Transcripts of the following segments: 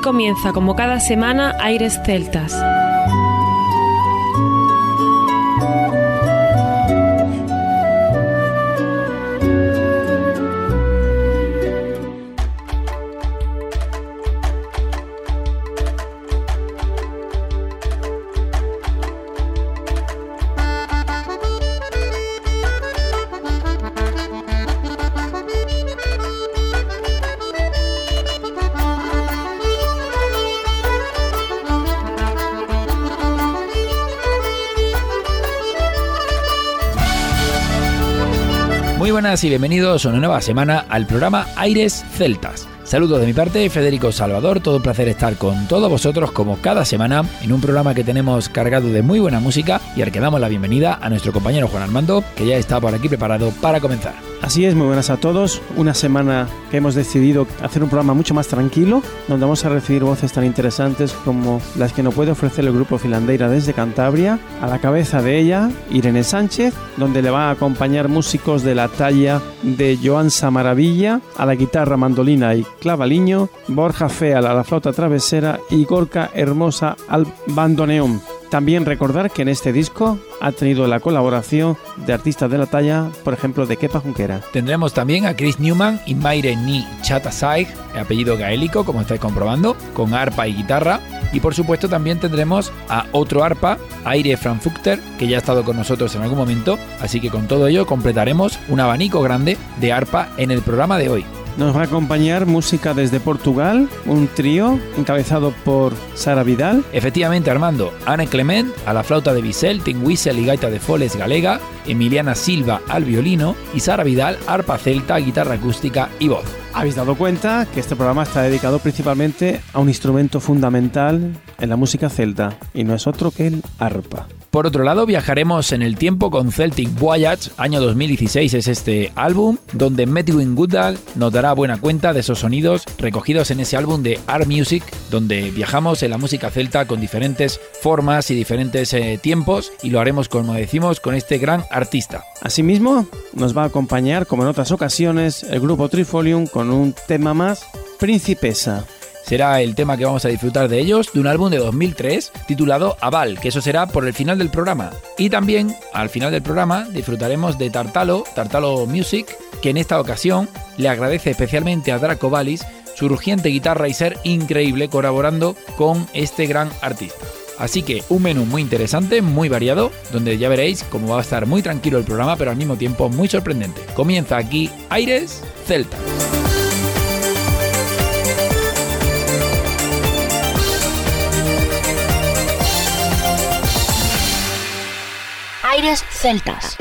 comienza, como cada semana, Aires Celtas. Muy buenas y bienvenidos a una nueva semana al programa Aires Celtas. Saludos de mi parte, Federico Salvador, todo un placer estar con todos vosotros como cada semana en un programa que tenemos cargado de muy buena música y al que damos la bienvenida a nuestro compañero Juan Armando, que ya está por aquí preparado para comenzar. Así es, muy buenas a todos. Una semana que hemos decidido hacer un programa mucho más tranquilo, donde vamos a recibir voces tan interesantes como las que nos puede ofrecer el grupo Filandeira desde Cantabria. A la cabeza de ella, Irene Sánchez, donde le va a acompañar músicos de la talla de Joan Samaravilla a la guitarra, mandolina y clavaliño, Borja Feal a la flauta travesera y Gorka Hermosa al bandoneón. También recordar que en este disco ha tenido la colaboración de artistas de la talla, por ejemplo, de Kepa Junquera. Tendremos también a Chris Newman y Maire Ni Chatasai, apellido gaélico, como estáis comprobando, con arpa y guitarra. Y por supuesto también tendremos a otro arpa, Aire Frankfurter, que ya ha estado con nosotros en algún momento. Así que con todo ello completaremos un abanico grande de arpa en el programa de hoy. Nos va a acompañar música desde Portugal, un trío encabezado por Sara Vidal. Efectivamente, Armando, Anne Clement a la flauta de bisel, tin whistle y gaita de foles galega, Emiliana Silva al violino y Sara Vidal, arpa celta, guitarra acústica y voz. Habéis dado cuenta que este programa está dedicado principalmente a un instrumento fundamental en la música celta y no es otro que el arpa. Por otro lado, viajaremos en el tiempo con Celtic Voyage, año 2016 es este álbum, donde Medwin Goodall nos dará buena cuenta de esos sonidos recogidos en ese álbum de Art Music, donde viajamos en la música celta con diferentes formas y diferentes tiempos, y lo haremos, como decimos, con este gran artista. Asimismo, nos va a acompañar, como en otras ocasiones, el grupo Trifolium con un tema más, Principesa. Será el tema que vamos a disfrutar de ellos, de un álbum de 2003 titulado Aval, que eso será por el final del programa. Y también, al final del programa, disfrutaremos de Tartalo Music, que en esta ocasión le agradece especialmente a Draco Vallis su rugiente guitarra y ser increíble colaborando con este gran artista. Así que un menú muy interesante, muy variado, donde ya veréis cómo va a estar muy tranquilo el programa, pero al mismo tiempo muy sorprendente. Comienza aquí Aires Celtas. Aires Celtas.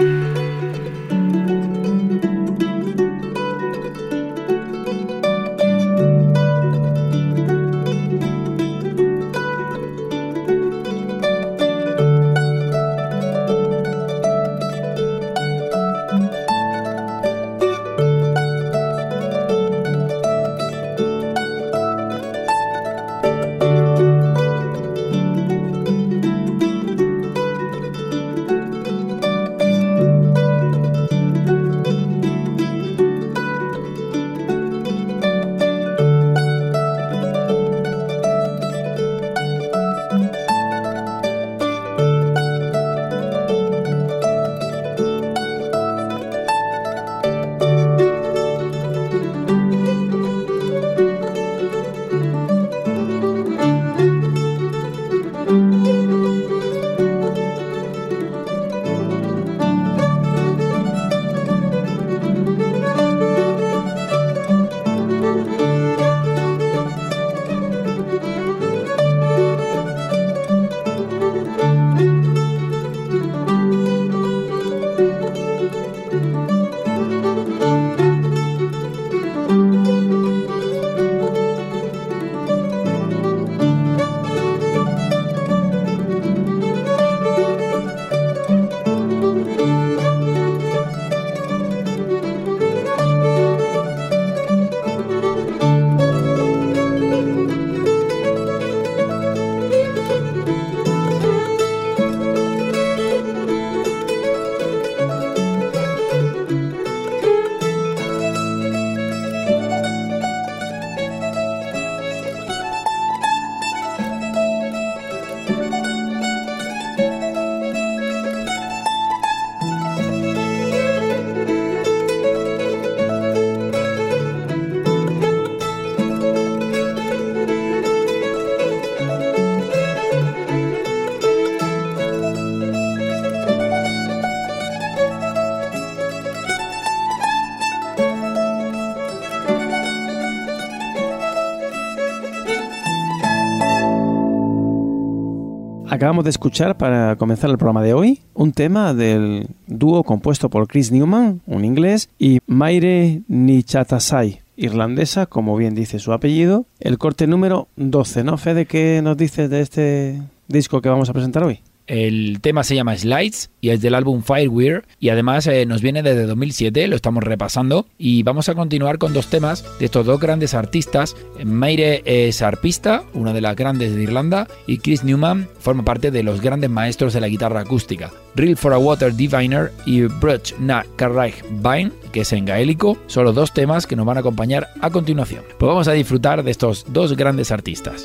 Acabamos de escuchar, para comenzar el programa de hoy, un tema del dúo compuesto por Chris Newman, un inglés, y Maire Nichatasai, irlandesa, como bien dice su apellido. El corte número 12, ¿no, Fede? ¿Qué nos dices de este disco que vamos a presentar hoy? El tema se llama Slides y es del álbum Firewire y además nos viene desde 2007, lo estamos repasando y vamos a continuar con dos temas de estos dos grandes artistas. Maire es arpista, una de las grandes de Irlanda, y Chris Newman forma parte de los grandes maestros de la guitarra acústica. Reel for a Water Diviner y Bruch na Carraig Bain, que es en gaélico, son los dos temas que nos van a acompañar a continuación. Pues vamos a disfrutar de estos dos grandes artistas.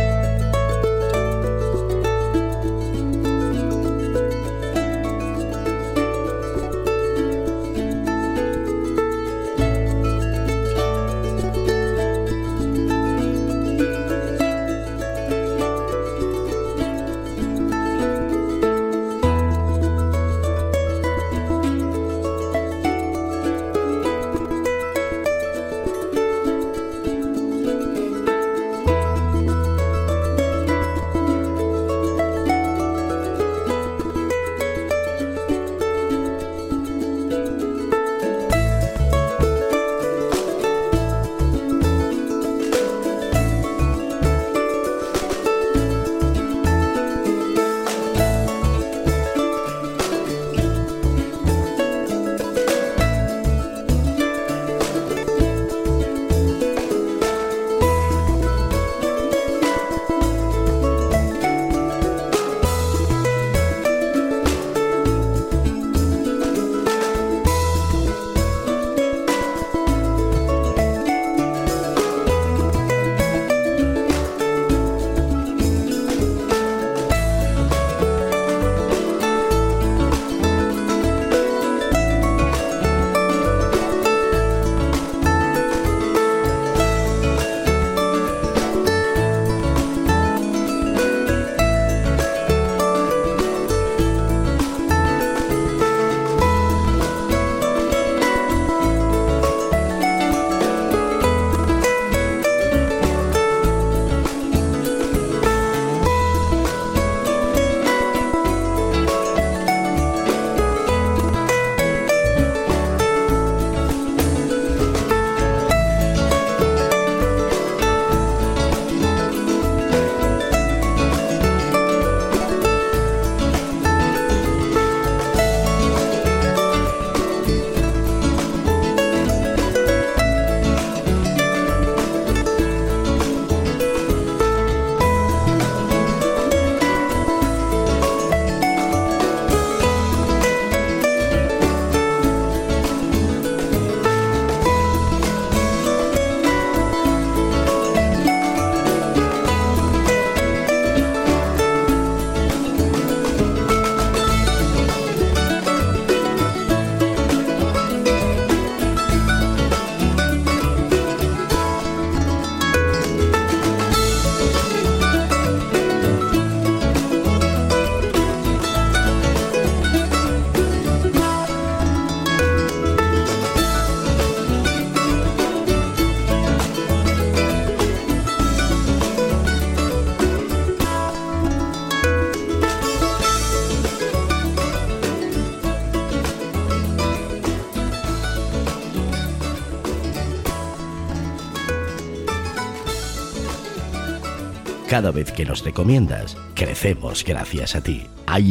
Cada vez que nos recomiendas, crecemos gracias a ti.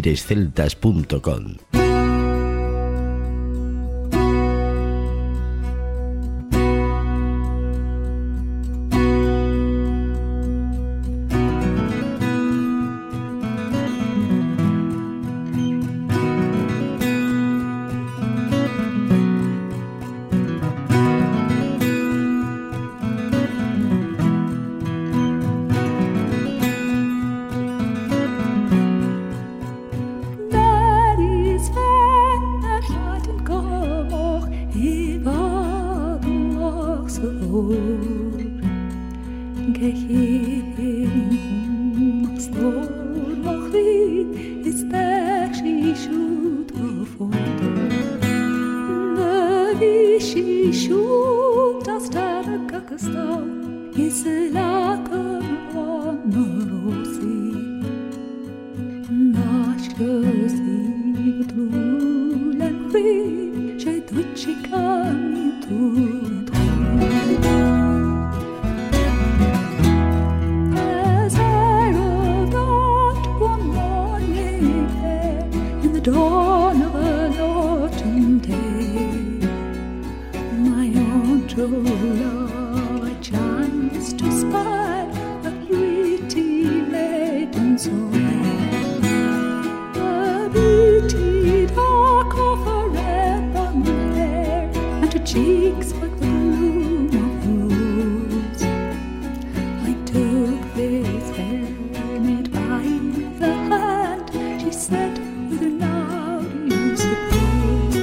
airesceltas.com. Dawn of an autumn day, my own true love, I chanced to spy a pretty maiden so fair, a beauty dark of her ebon hair, and her cheeks like the bloom of rose. I took this fair maid by the hand, she said, "Whither now do you suppose?"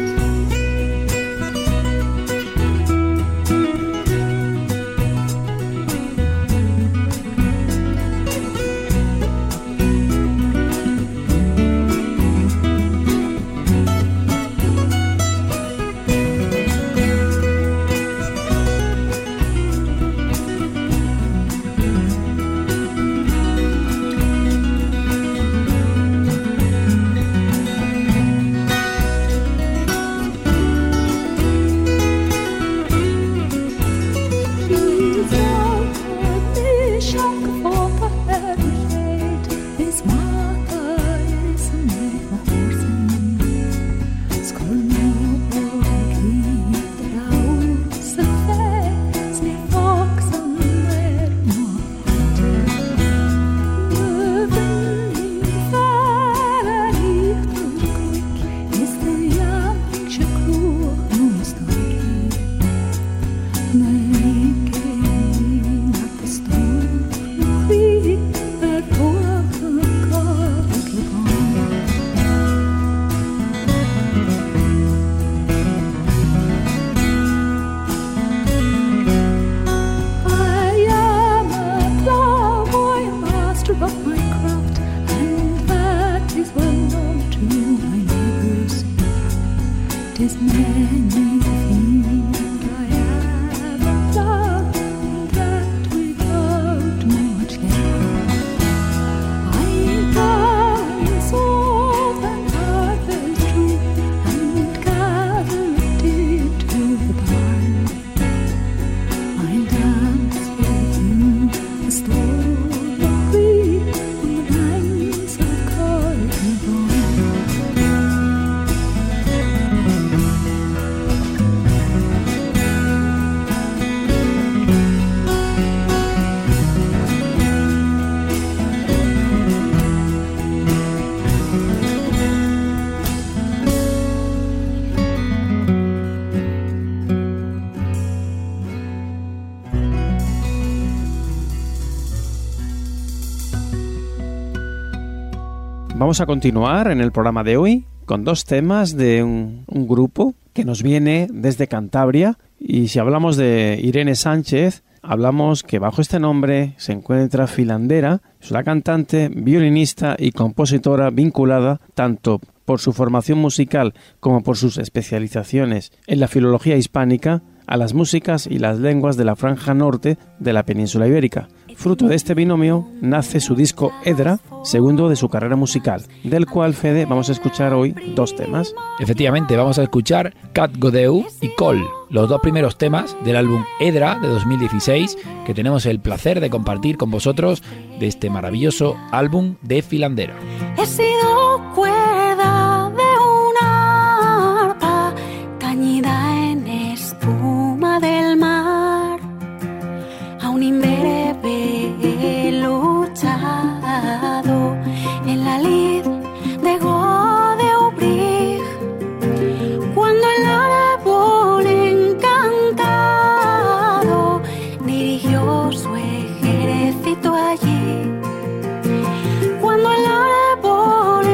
Vamos a continuar en el programa de hoy con dos temas de un grupo que nos viene desde Cantabria, y si hablamos de Irene Sánchez, hablamos que bajo este nombre se encuentra Filandera. Es una cantante, violinista y compositora vinculada tanto por su formación musical como por sus especializaciones en la filología hispánica a las músicas y las lenguas de la franja norte de la península ibérica. Fruto de este binomio nace su disco Edra, segundo de su carrera musical, del cual, Fede, vamos a escuchar hoy dos temas. Efectivamente, vamos a escuchar Cat Godeu y Col, los dos primeros temas del álbum Edra de 2016, que tenemos el placer de compartir con vosotros de este maravilloso álbum de Filandera. He sido cuerda de una arpa tañida en espuma del mar, a un imberbe he luchado en la lid de Godeubrich, cuando el árbol encantado dirigió su ejército allí, cuando el árbol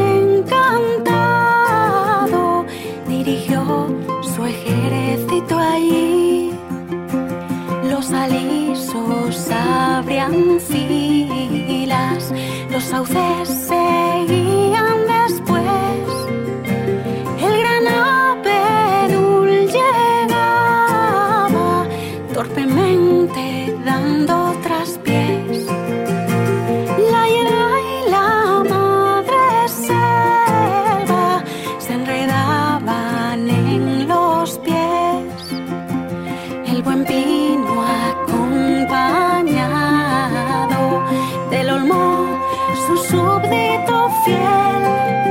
encantado dirigió su ejército allí. Los alisos abrían filas, los sauces seguían después, el gran abedul llegaba torpemente dando traspiés. La hiedra y la madre se los pies, el buen pino acompañado del olmo, su súbdito fiel,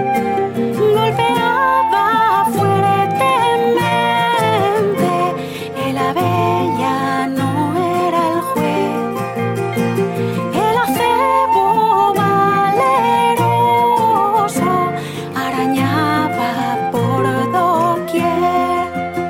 golpeaba fuertemente. El ave ya no era el juez, el acebo valeroso arañaba por doquier.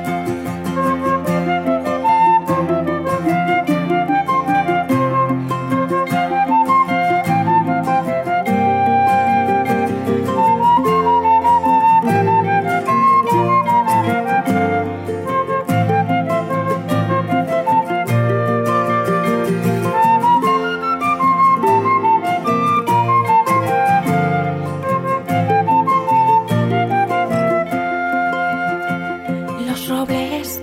Los robles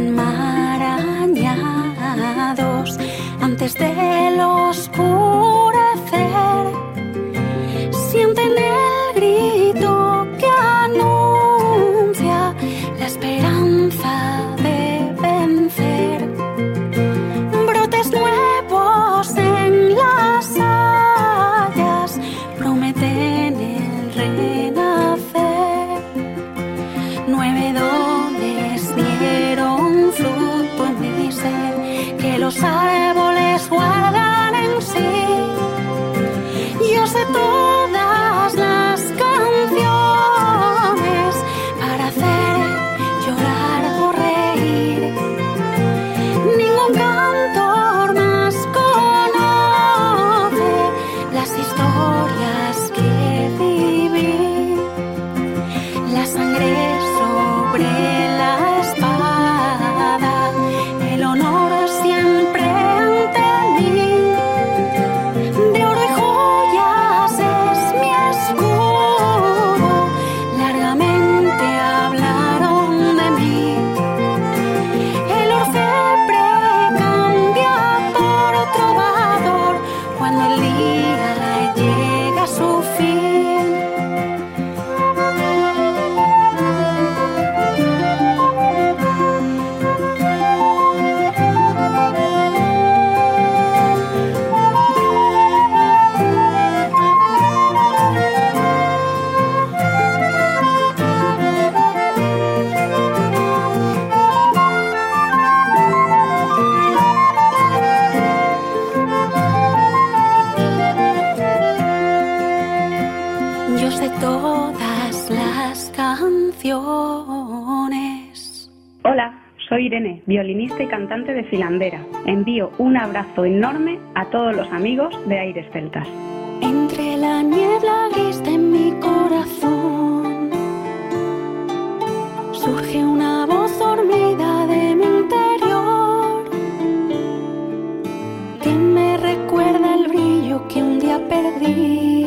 enmarañados antes del oscurecer sienten el grito que anuncia la esperanza de vencer. Brotes nuevos en las hayas prometen el renacer. 9 dones dieron fruto en mi ser, que los árboles guardan en sí. Yo sé todas las canciones para hacer llorar o reír. Ningún cantor más conoce las historias que viví. La sangre sobre la espada, el honor siempre ante mí. De oro y joyas es mi escudo, largamente hablaron de mí. El orfebre cambia por trovador cuando el día llega a su fin. Yo sé todas las canciones. Hola, soy Irene, violinista y cantante de Filandera. Envío un abrazo enorme a todos los amigos de Aires Celtas. Entre la niebla gris de mi corazón surge una voz dormida de mi interior que me recuerda el brillo que un día perdí.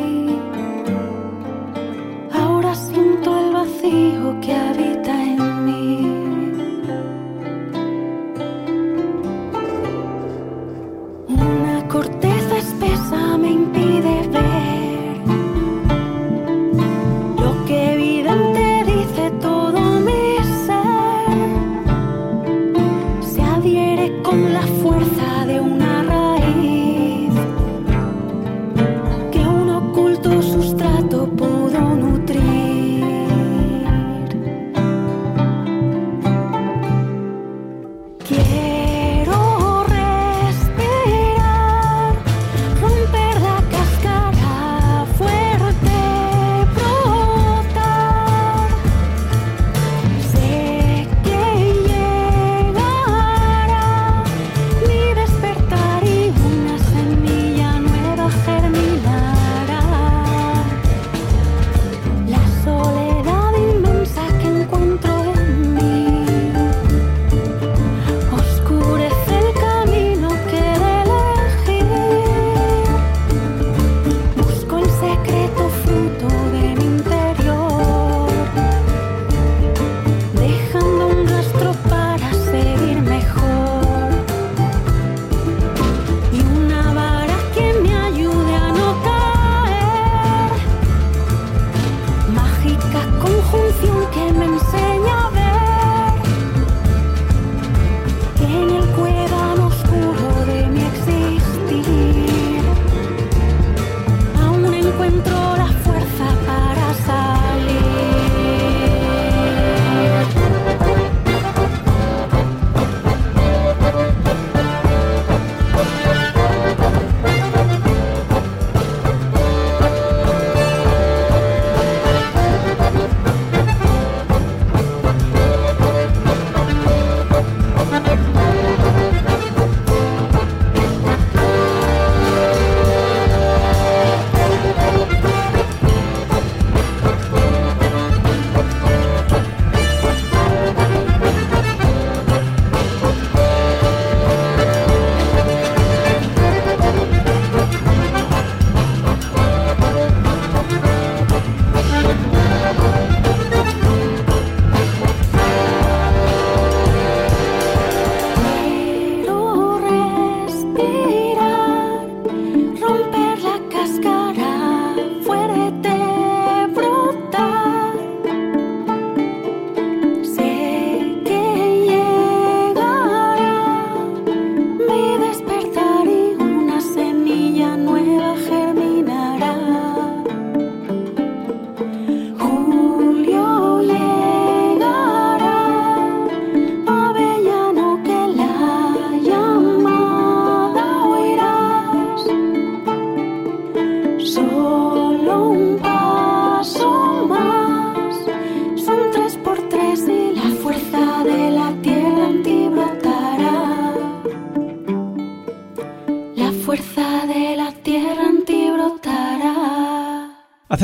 Ahora siento el vacío que habita en mí. Una corteza espesa me impide ver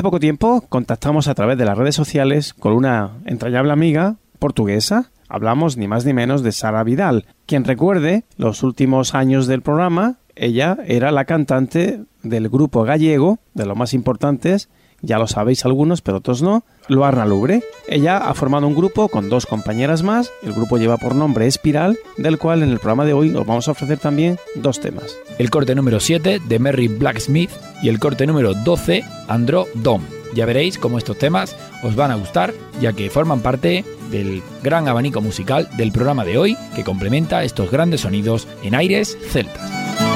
poco tiempo contactamos a través de las redes sociales con una entrañable amiga portuguesa. Hablamos ni más ni menos de Sara Vidal. Quien recuerde los últimos años del programa, ella era la cantante del grupo gallego, de los más importantes, ya lo sabéis algunos, pero otros no, Luarna Lubre. Ella ha formado un grupo con 2 compañeras más. El grupo lleva por nombre Espiral, del cual en el programa de hoy os vamos a ofrecer también 2 temas. El corte número 7 de Merry Blacksmith y el corte número 12, Andro Dom. Ya veréis cómo estos temas os van a gustar, ya que forman parte del gran abanico musical del programa de hoy, que complementa estos grandes sonidos en aires celtas.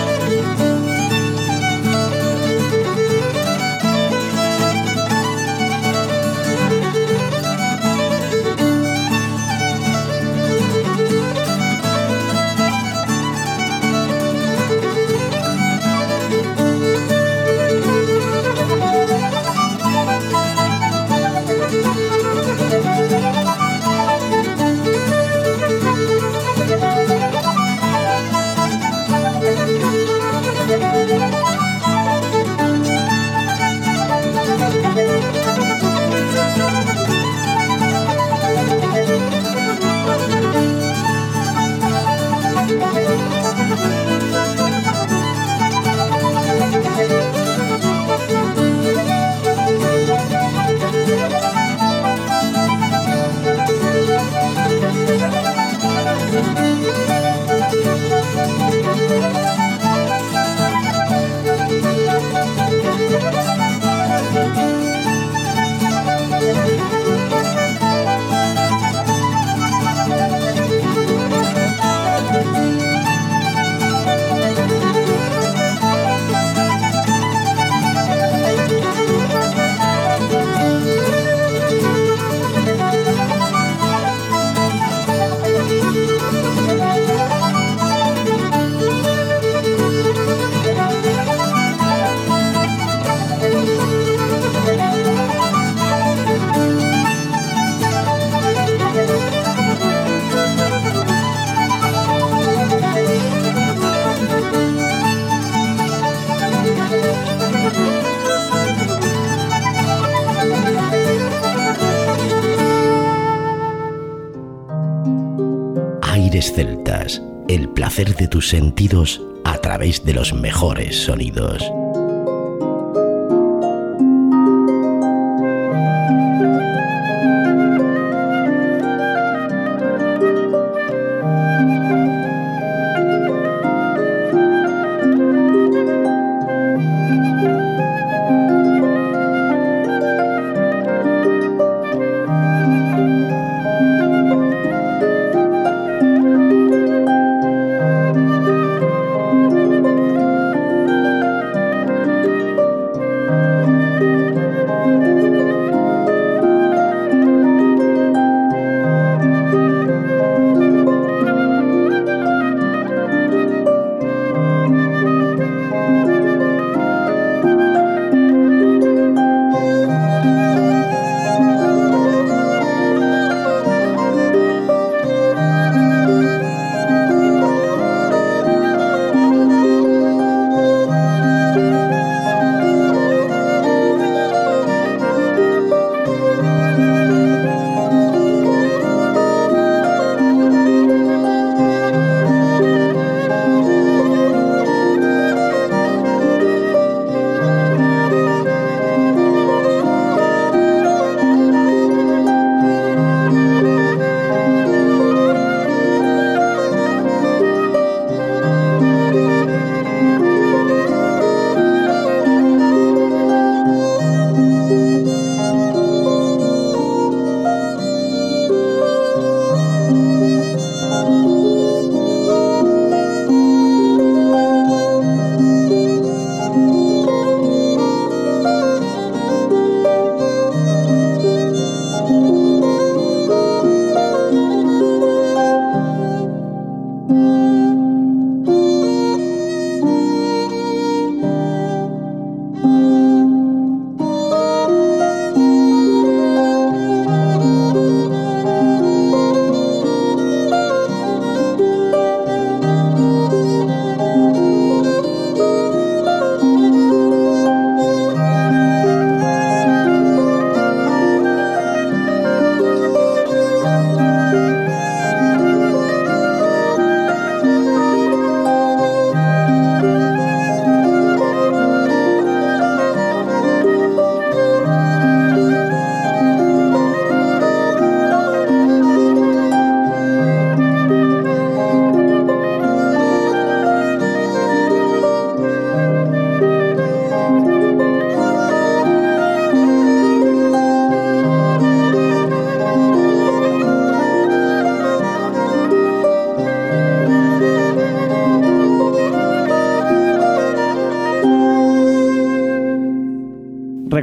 Aires celtas, el placer de tus sentidos a través de los mejores sonidos.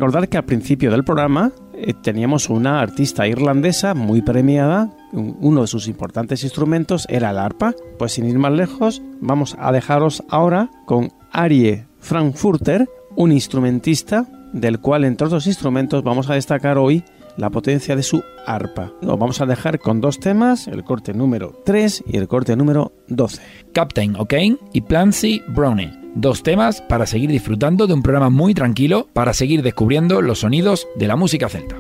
recordar que al principio del programa teníamos una artista irlandesa muy premiada. Uno de sus importantes instrumentos era el arpa. Pues sin ir más lejos, vamos a dejaros ahora con Arie Frankfurter, un instrumentista del cual, entre otros instrumentos, vamos a destacar hoy la potencia de su arpa. Nos vamos a dejar con 2 temas, el corte número 3 y el corte número 12. Captain O'Kane y Plancy Brownie. 2 temas para seguir disfrutando de un programa muy tranquilo, para seguir descubriendo los sonidos de la música celta.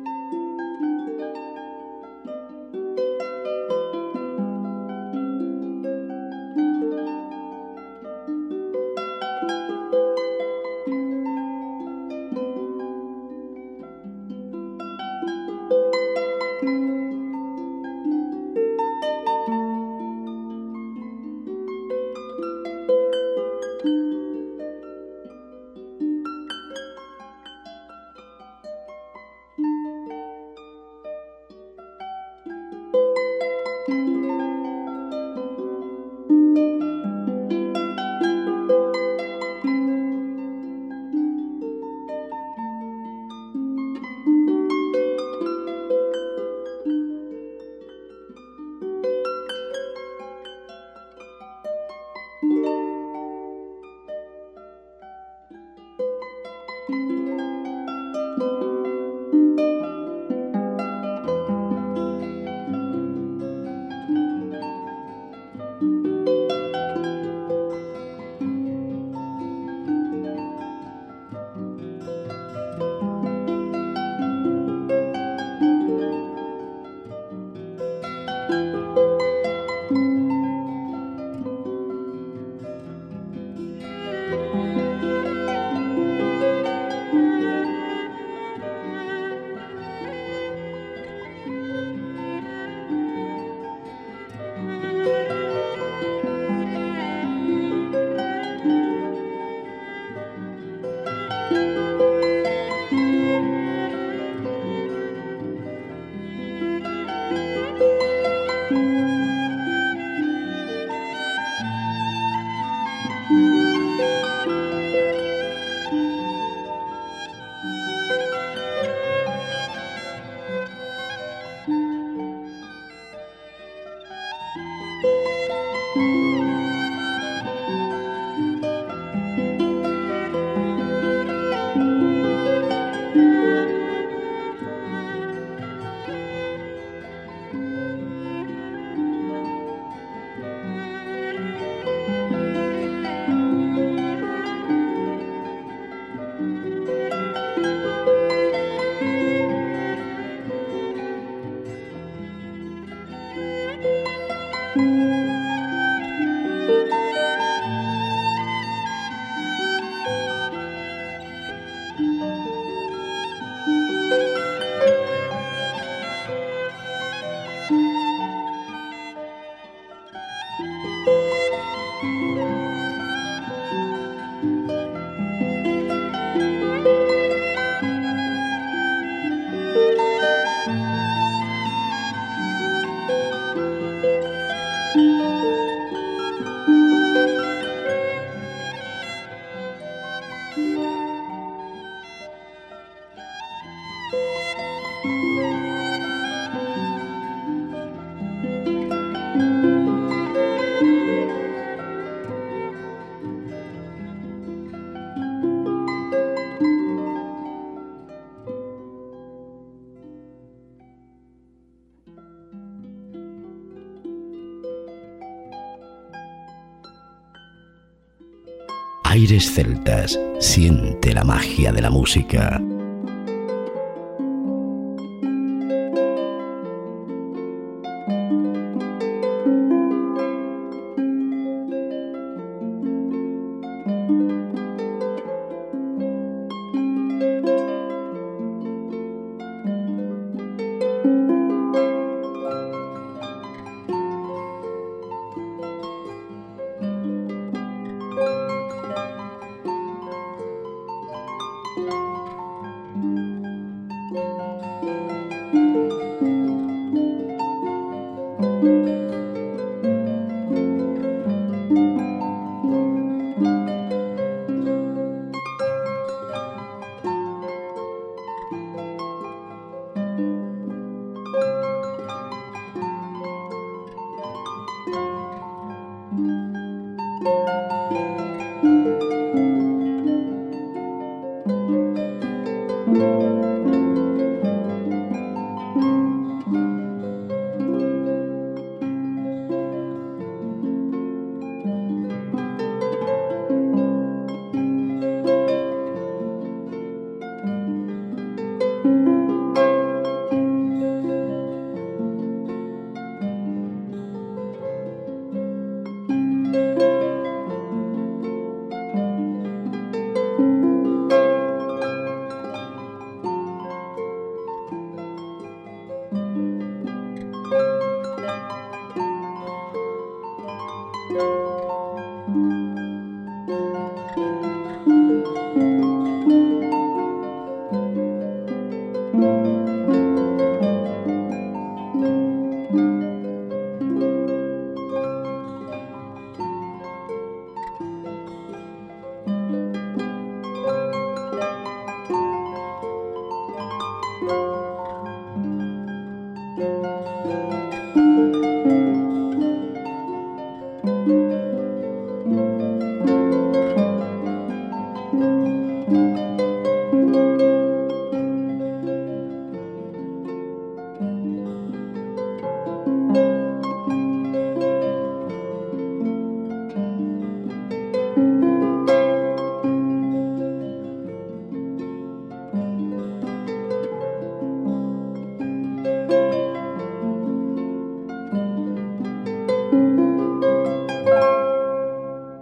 Aires celtas, siente la magia de la música.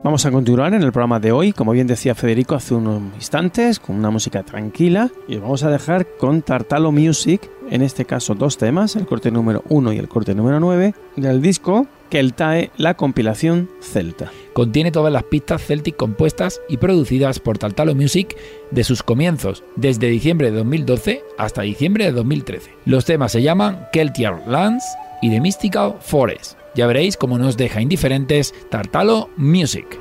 Vamos a continuar en el programa de hoy, como bien decía Federico hace unos instantes, con una música tranquila, y os vamos a dejar con Tartalo Music, en este caso 2 temas, el corte número 1 y el corte número 9, del disco Keltae, la compilación celta. Contiene todas las pistas Celtic compuestas y producidas por Tartalo Music de sus comienzos, desde diciembre de 2012 hasta diciembre de 2013. Los temas se llaman Celtiar Lands y The Mystical Forest. Ya veréis cómo nos deja indiferentes Tartalo Music.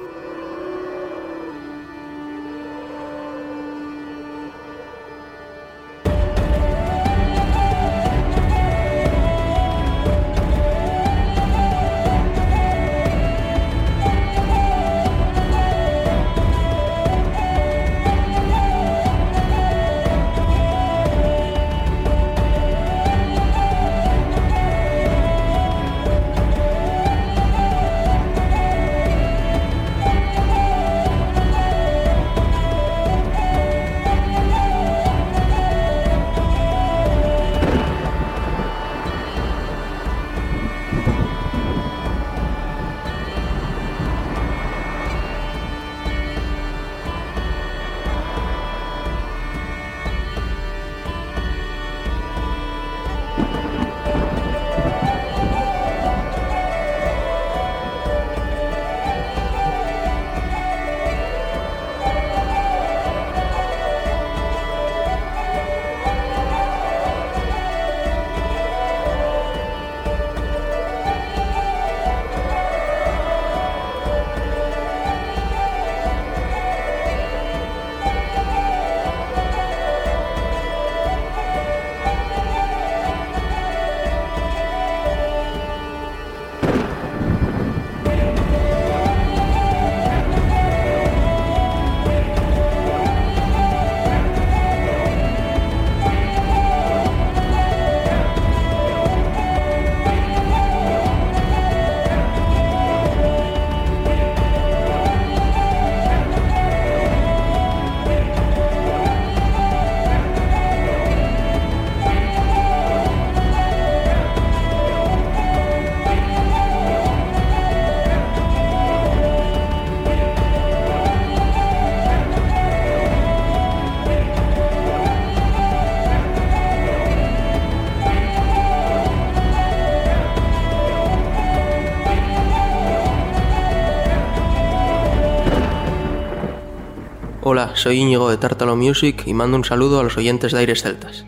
Hola, soy Íñigo de Tartalo Music y mando un saludo a los oyentes de Aires Celtas.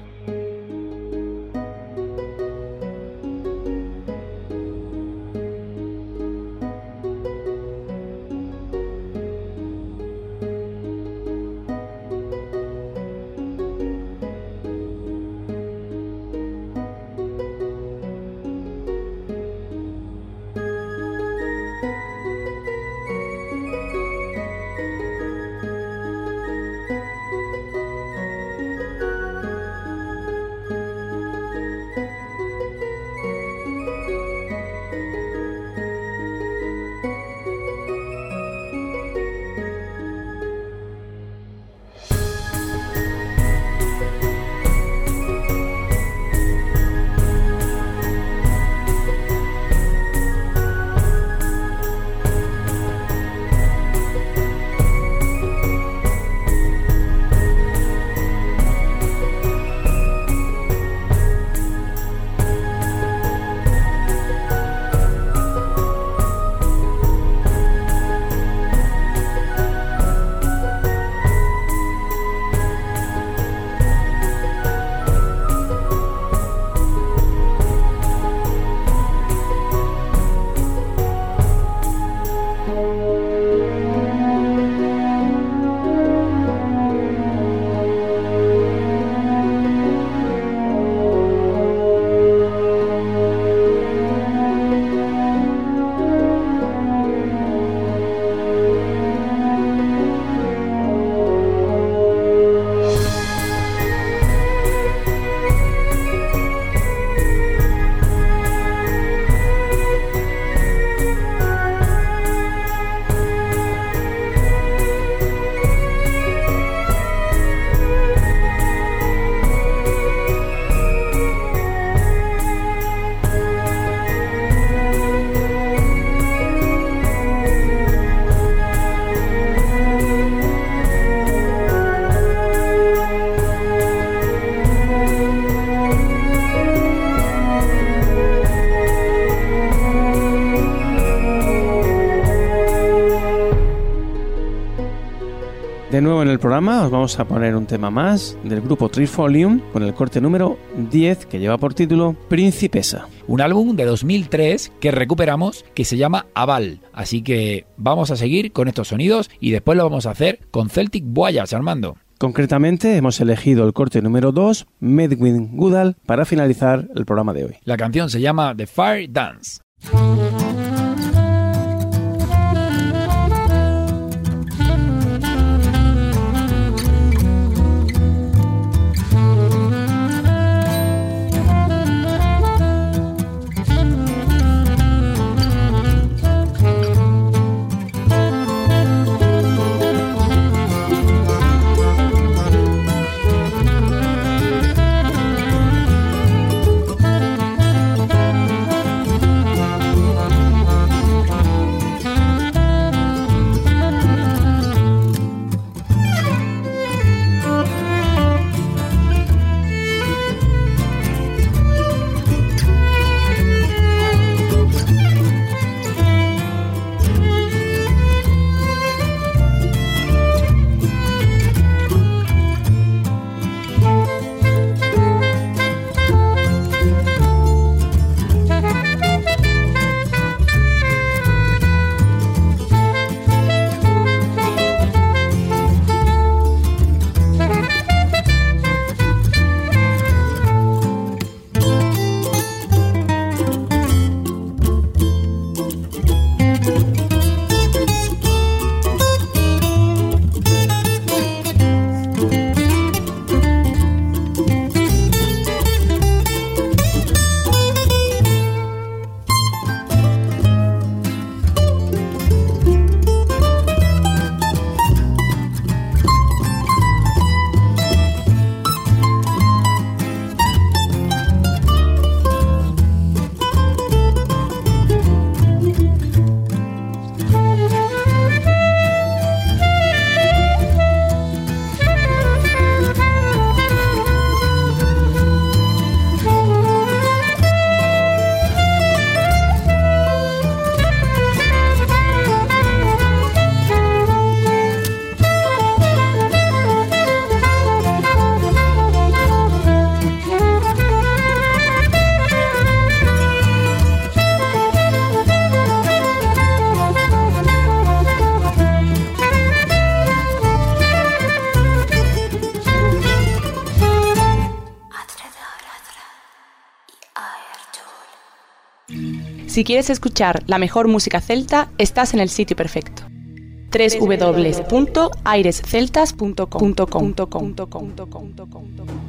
De nuevo en el programa os vamos a poner un tema más del grupo Trifolium con el corte número 10 que lleva por título Principesa. Un álbum de 2003 que recuperamos que se llama Aval. Así que vamos a seguir con estos sonidos y después lo vamos a hacer con Celtic Voyage, Armando. Concretamente hemos elegido el corte número 2, Medwin Goodall, para finalizar el programa de hoy. La canción se llama The Fire Dance. Si quieres escuchar la mejor música celta, estás en el sitio perfecto. www.airesceltas.com.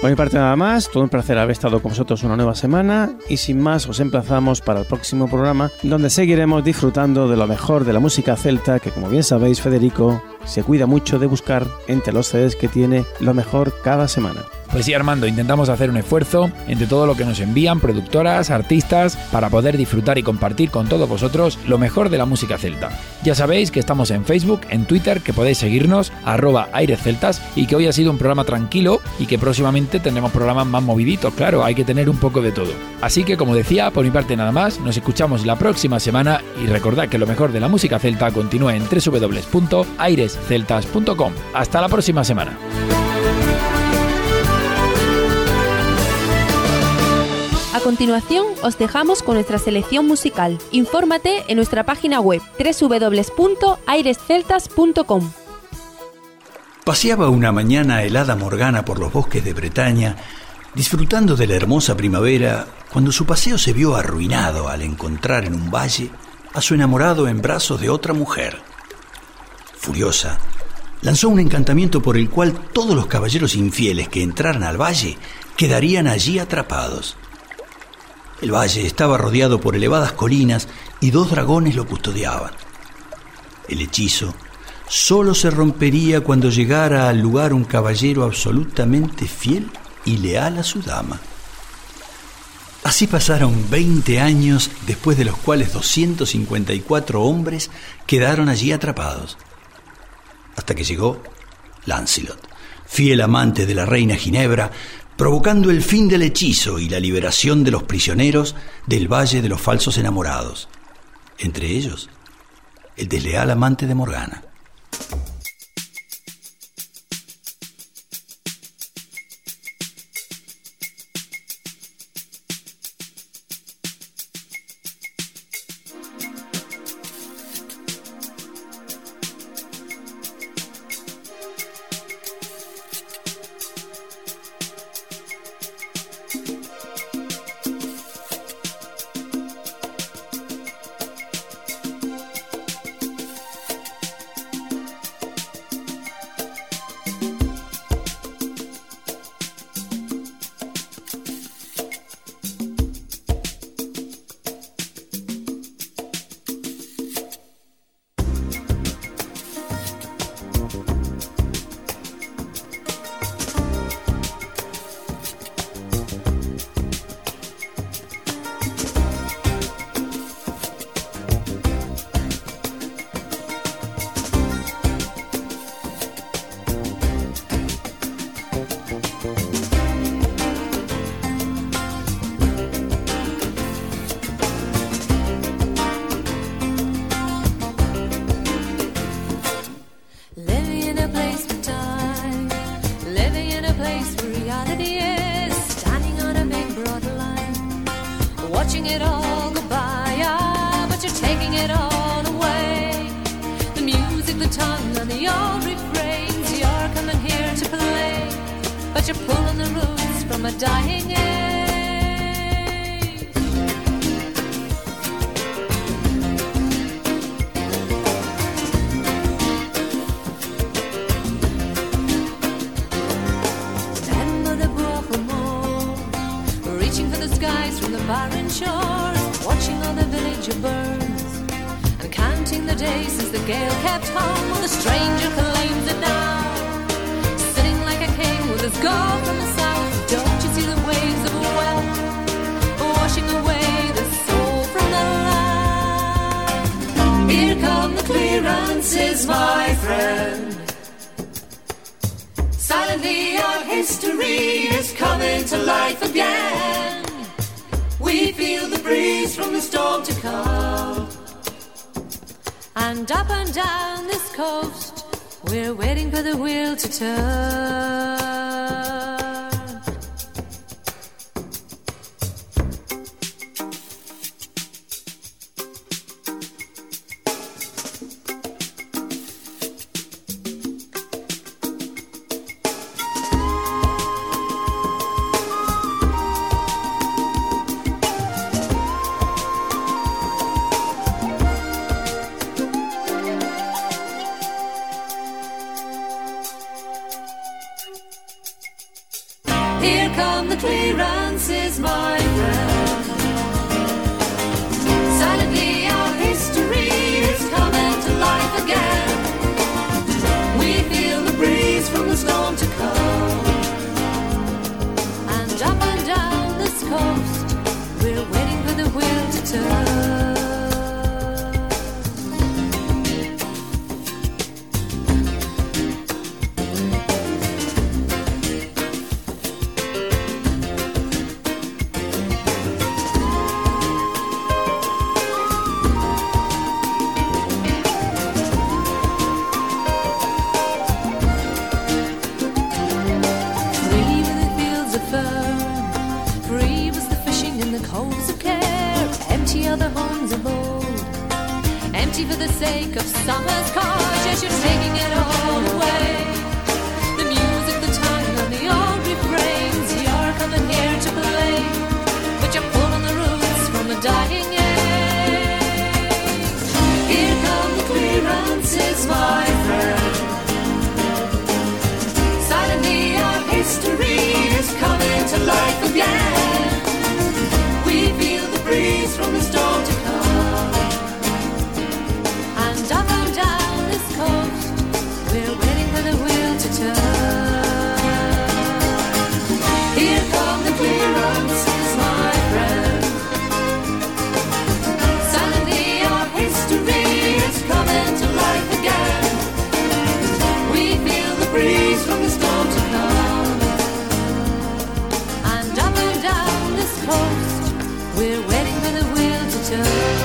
Por mi parte nada más, todo un placer haber estado con vosotros una nueva semana y sin más os emplazamos para el próximo programa donde seguiremos disfrutando de lo mejor de la música celta que, como bien sabéis, Federico se cuida mucho de buscar entre los CDs que tiene lo mejor cada semana. Pues sí, Armando, intentamos hacer un esfuerzo entre todo lo que nos envían productoras, artistas, para poder disfrutar y compartir con todos vosotros lo mejor de la música celta. Ya sabéis que estamos en Facebook, en Twitter, que podéis seguirnos, @airesceltas, y que hoy ha sido un programa tranquilo y que próximamente tendremos programas más moviditos, claro, hay que tener un poco de todo. Así que, como decía, por mi parte nada más, nos escuchamos la próxima semana y recordad que lo mejor de la música celta continúa en www.airesceltas.com. Hasta la próxima semana. A continuación, os dejamos con nuestra selección musical. Infórmate en nuestra página web www.airesceltas.com. Paseaba una mañana helada Morgana por los bosques de Bretaña, disfrutando de la hermosa primavera, cuando su paseo se vio arruinado al encontrar en un valle a su enamorado en brazos de otra mujer. Furiosa, lanzó un encantamiento por el cual todos los caballeros infieles que entraran al valle quedarían allí atrapados. El valle estaba rodeado por elevadas colinas y 2 dragones lo custodiaban. El hechizo solo se rompería cuando llegara al lugar un caballero absolutamente fiel y leal a su dama. Así pasaron 20 años, después de los cuales 254 hombres quedaron allí atrapados, hasta que llegó Lancelot, fiel amante de la reina Ginebra, provocando el fin del hechizo y la liberación de los prisioneros del Valle de los Falsos Enamorados, entre ellos el desleal amante de Morgana. And up and down this coast, we're waiting for the wheel to turn. the coves of care, empty other homes of old. Empty for the sake of summer's cause, yes, you're taking it all away. The music, the tongue, and the old refrains, you're coming here to play, but you're pulling the roots from a dying age. Here come the clearances, my friend. Silently our history is coming to life again. We feel the breeze from the storm to come. And up and down this coast, we're waiting for the wheel to turn. Here come the clearances, my friend. Silently our history is coming to life again. We feel the breeze from the storm to come. And up and down this coast, we're waiting for the wheel to turn.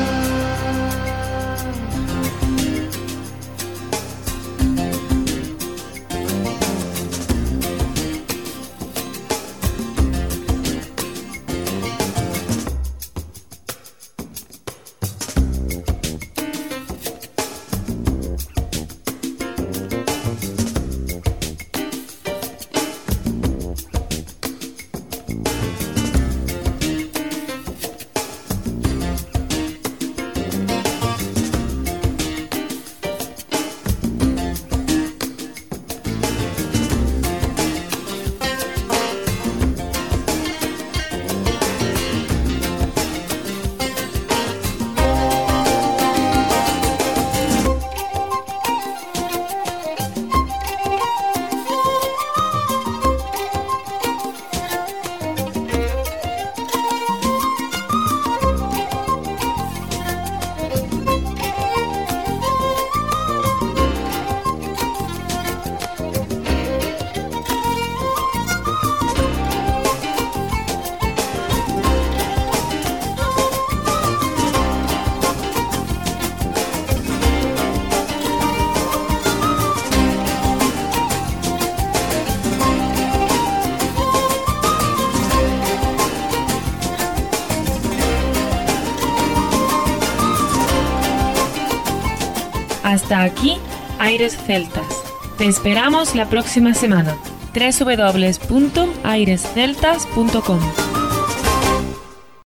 Hasta aquí, Aires Celtas. Te esperamos la próxima semana. www.airesceltas.com